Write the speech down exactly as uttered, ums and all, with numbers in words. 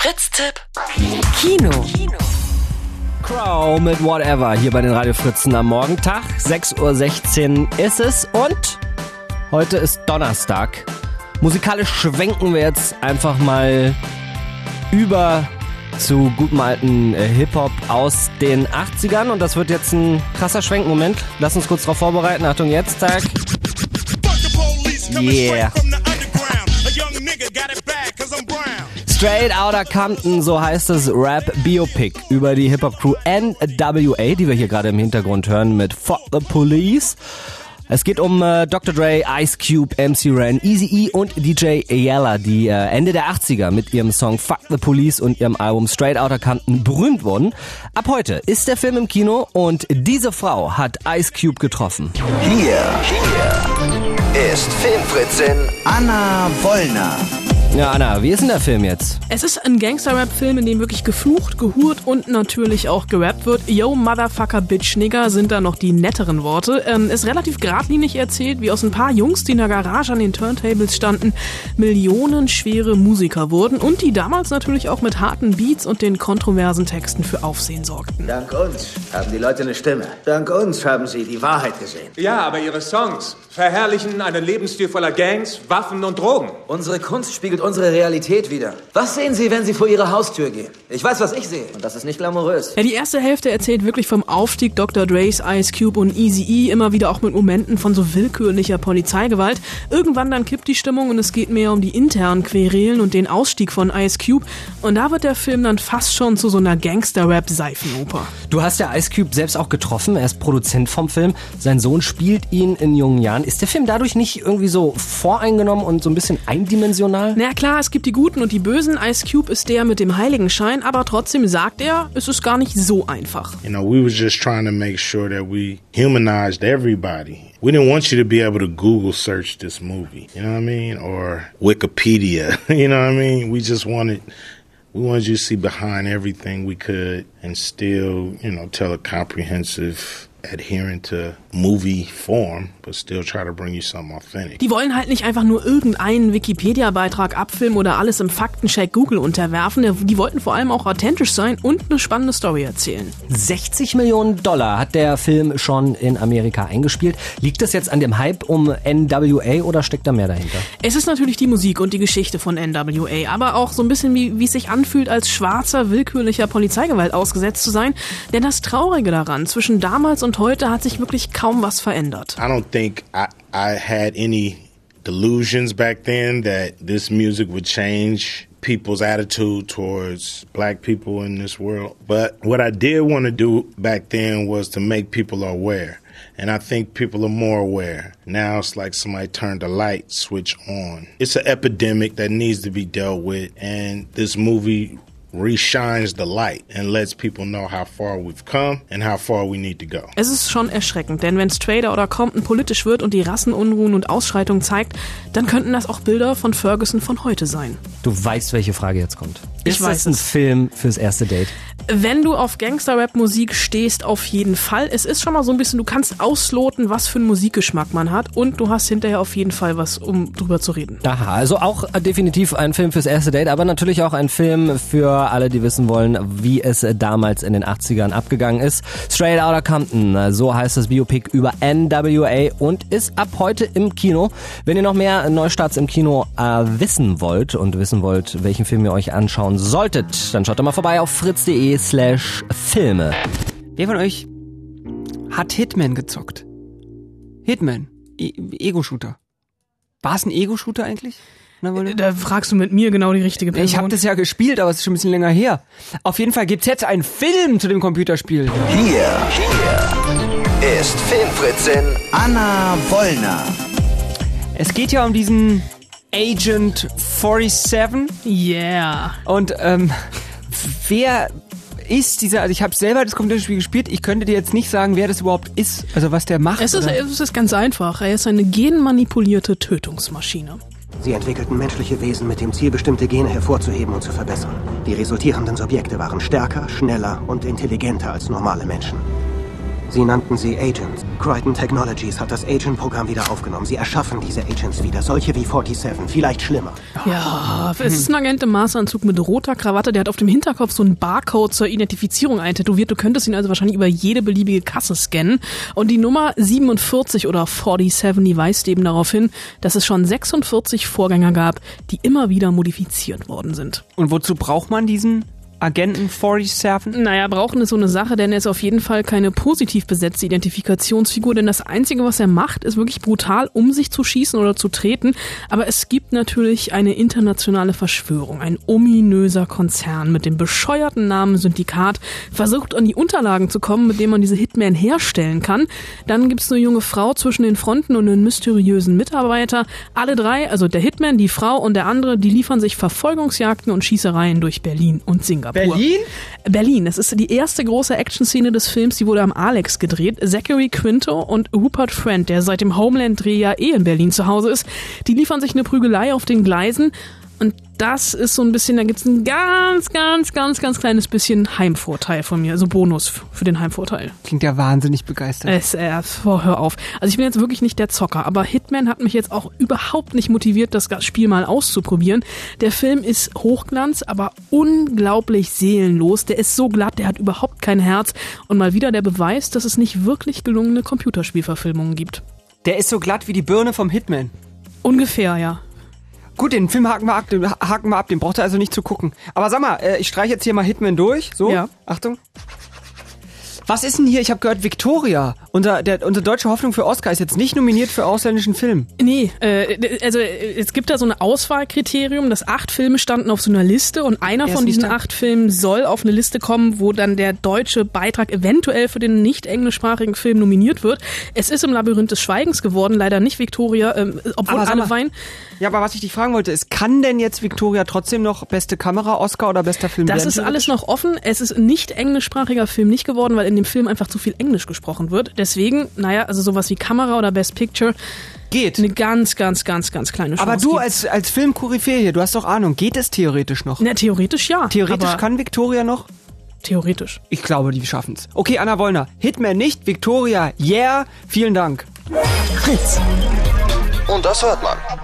Fritz-Tipp. Kino. Kino. Crow mit Whatever hier bei den Radio Fritzen am Morgentag. sechs Uhr sechzehn ist es und heute ist Donnerstag. Musikalisch schwenken wir jetzt einfach mal über zu gutem alten äh, Hip-Hop aus den achtzigern und das wird jetzt ein krasser Schwenk. Moment, lass uns kurz drauf vorbereiten. Achtung, jetzt, Tag. Yeah. Straight Outta Compton, so heißt das Rap-Biopic über die Hip-Hop-Crew N W A, die wir hier gerade im Hintergrund hören mit Fuck the Police. Es geht um äh, Doktor Dre, Ice Cube, M C Ren, Eazy-E und D J Yella, die äh, Ende der achtziger mit ihrem Song Fuck the Police und ihrem Album Straight Outta Compton berühmt wurden. Ab heute ist der Film im Kino und diese Frau hat Ice Cube getroffen. Hier, hier ist Filmfritzin Anna Wollner. Ja, Anna, wie ist denn der Film jetzt? Es ist ein Gangster-Rap-Film, in dem wirklich geflucht, gehurt und natürlich auch gerappt wird. Yo, Motherfucker, Bitch, Nigger sind da noch die netteren Worte. Ähm, ist relativ geradlinig erzählt, wie aus ein paar Jungs, die in der Garage an den Turntables standen, millionenschwere Musiker wurden und die damals natürlich auch mit harten Beats und den kontroversen Texten für Aufsehen sorgten. Dank uns haben die Leute eine Stimme. Dank uns haben sie die Wahrheit gesehen. Ja, aber ihre Songs verherrlichen einen Lebensstil voller Gangs, Waffen und Drogen. Unsere Kunst spiegelt unsere Realität wider. Was sehen Sie, wenn Sie vor Ihre Haustür gehen? Ich weiß, was ich sehe. Und das ist nicht glamourös. Ja, die erste Hälfte erzählt wirklich vom Aufstieg Doktor Dres, Ice Cube und Eazy-E, immer wieder auch mit Momenten von so willkürlicher Polizeigewalt. Irgendwann dann kippt die Stimmung und es geht mehr um die internen Querelen und den Ausstieg von Ice Cube. Und da wird der Film dann fast schon zu so einer Gangster-Rap-Seifenoper. Du hast ja Ice Cube selbst auch getroffen, er ist Produzent vom Film. Sein Sohn spielt ihn in jungen Jahren. Ist der Film dadurch nicht irgendwie so voreingenommen und so ein bisschen eindimensional? Na klar, es gibt die Guten und die Bösen. Ice Cube ist der mit dem Heiligenschein, aber trotzdem sagt er, es ist gar nicht so einfach. You know, we were just trying to make sure that we humanized everybody. We didn't want you to be able to Google search this movie, you know what I mean? Or Wikipedia, you know what I mean? We just wanted, we wanted you to see behind everything we could and still, you know, tell a comprehensive, adherent to movie form, but still try to bring you something authentic. Die wollen halt nicht einfach nur irgendeinen Wikipedia-Beitrag abfilmen oder alles im Faktencheck Google unterwerfen. Die wollten vor allem auch authentisch sein und eine spannende Story erzählen. sechzig Millionen Dollar hat der Film schon in Amerika eingespielt. Liegt das jetzt an dem Hype um N W A oder steckt da mehr dahinter? Es ist natürlich die Musik und die Geschichte von N W A, aber auch so ein bisschen wie, wie es sich anfühlt, als schwarzer, willkürlicher Polizeigewalt ausgesetzt zu sein. Denn das Traurige daran, zwischen damals und heute hat sich wirklich kaum was verändert. I don't think I, I had any delusions back then that this music would change people's attitude towards black people in this world. But what I did want to do back then was to make people aware. And I think people are more aware. Now it's like somebody turned a light switch on. It's an epidemic that needs to be dealt with. And this movie reshines the light and lets people know how far we've come and how far we need to go. Es ist schon erschreckend, denn wenn Straight Outta Compton politisch wird und die Rassenunruhen und Ausschreitungen zeigt, dann könnten das auch Bilder von Ferguson von heute sein. Du weißt, welche Frage jetzt kommt. Ich ist weiß das ein es. Film fürs erste Date? Wenn du auf Gangster-Rap-Musik stehst, auf jeden Fall. Es ist schon mal so ein bisschen, du kannst ausloten, was für einen Musikgeschmack man hat und du hast hinterher auf jeden Fall was, um drüber zu reden. Aha, also auch definitiv ein Film fürs erste Date, aber natürlich auch ein Film für alle, die wissen wollen, wie es damals in den achtzigern abgegangen ist. Straight Outta Compton, so heißt das Biopic über N W A und ist ab heute im Kino. Wenn ihr noch mehr Neustarts im Kino äh, wissen wollt und wissen wollt, welchen Film ihr euch anschauen solltet, dann schaut doch mal vorbei auf fritz.de slash Filme. Wer von euch hat Hitman gezockt? Hitman, e- Ego-Shooter. War es ein Ego-Shooter eigentlich? Na, Da fragst du mit mir genau die richtige Person. ich habe das ja gespielt, aber es ist schon ein bisschen länger her. Auf jeden Fall gibt's jetzt einen Film zu dem Computerspiel. Hier, hier ist Filmfritzin Anna Wollner. Es geht ja um diesen Agent siebenundvierzig. Yeah. Und ähm, wer ist dieser, also ich habe selber das Computerspiel gespielt, ich könnte dir jetzt nicht sagen, wer das überhaupt ist, also was der macht. Es ist, es ist ganz einfach. Er ist eine genmanipulierte Tötungsmaschine. Sie entwickelten menschliche Wesen mit dem Ziel, bestimmte Gene hervorzuheben und zu verbessern. Die resultierenden Subjekte waren stärker, schneller und intelligenter als normale Menschen. Sie nannten sie Agents. Crichton Technologies hat das Agent-Programm wieder aufgenommen. Sie erschaffen diese Agents wieder. Solche wie siebenundvierzig, vielleicht schlimmer. Ja, es ist ein Agent im Maßanzug mit roter Krawatte. Der hat auf dem Hinterkopf so einen Barcode zur Identifizierung eintätowiert. Du könntest ihn also wahrscheinlich über jede beliebige Kasse scannen. Und die Nummer siebenundvierzig oder siebenundvierzig, die weist eben darauf hin, dass es schon sechsundvierzig Vorgänger gab, die immer wieder modifiziert worden sind. Und wozu braucht man diesen Agenten siebenundvierzig? Naja, brauchen ist so eine Sache, denn er ist auf jeden Fall keine positiv besetzte Identifikationsfigur, denn das Einzige, was er macht, ist wirklich brutal um sich zu schießen oder zu treten. Aber es gibt natürlich eine internationale Verschwörung. Ein ominöser Konzern mit dem bescheuerten Namen Syndikat versucht an die Unterlagen zu kommen, mit denen man diese Hitman herstellen kann. Dann gibt es eine junge Frau zwischen den Fronten und einen mysteriösen Mitarbeiter. Alle drei, also der Hitman, die Frau und der andere, die liefern sich Verfolgungsjagden und Schießereien durch Berlin und Singapur. Berlin? Berlin. Das ist die erste große Action-Szene des Films, die wurde am Alex gedreht. Zachary Quinto und Rupert Friend, der seit dem Homeland-Dreh ja eh in Berlin zu Hause ist, die liefern sich eine Prügelei auf den Gleisen. Und das ist so ein bisschen, da gibt's ein ganz, ganz, ganz, ganz kleines bisschen Heimvorteil von mir. Also Bonus für den Heimvorteil. Klingt ja wahnsinnig begeistert. Es, äh, oh, hör auf. Also ich bin jetzt wirklich nicht der Zocker, aber Hitman hat mich jetzt auch überhaupt nicht motiviert, das Spiel mal auszuprobieren. Der Film ist Hochglanz, aber unglaublich seelenlos. Der ist so glatt, der hat überhaupt kein Herz. Und mal wieder der Beweis, dass es nicht wirklich gelungene Computerspielverfilmungen gibt. Der ist so glatt wie die Birne vom Hitman. Ungefähr, ja. Gut, den Film haken wir ab, den haken wir ab, den braucht er also nicht zu gucken. Aber sag mal, ich streiche jetzt hier mal Hitman durch. So, ja. Achtung. Was ist denn hier? Ich habe gehört, Victoria, unser, der, unsere deutsche Hoffnung für Oscar, ist jetzt nicht nominiert für ausländischen Film. Nee, äh, also es gibt da so ein Auswahlkriterium, dass acht Filme standen auf so einer Liste und einer Er ist von diesen nicht da. acht Filmen soll auf eine Liste kommen, wo dann der deutsche Beitrag eventuell für den nicht englischsprachigen Film nominiert wird. Es ist im Labyrinth des Schweigens geworden, leider nicht Victoria, ähm, obwohl Aber sag alle mal, weinen. Ja, aber was ich dich fragen wollte, ist, kann denn jetzt Victoria trotzdem noch beste Kamera, Oscar oder bester Film Das werden? ist alles noch offen. Es ist nicht englischsprachiger Film nicht geworden, weil in dem Film einfach zu viel Englisch gesprochen wird. Deswegen, naja, also sowas wie Kamera oder Best Picture Geht. eine ganz, ganz, ganz, ganz kleine Chance. Aber du gibt's. als, als Filmkoryphäe hier, du hast doch Ahnung, geht es theoretisch noch? Na, theoretisch ja. Theoretisch aber kann Victoria noch? Theoretisch. Ich glaube, die schaffen's. Okay, Anna Wollner, Hitman nicht, Victoria, yeah, vielen Dank. Und das hört man.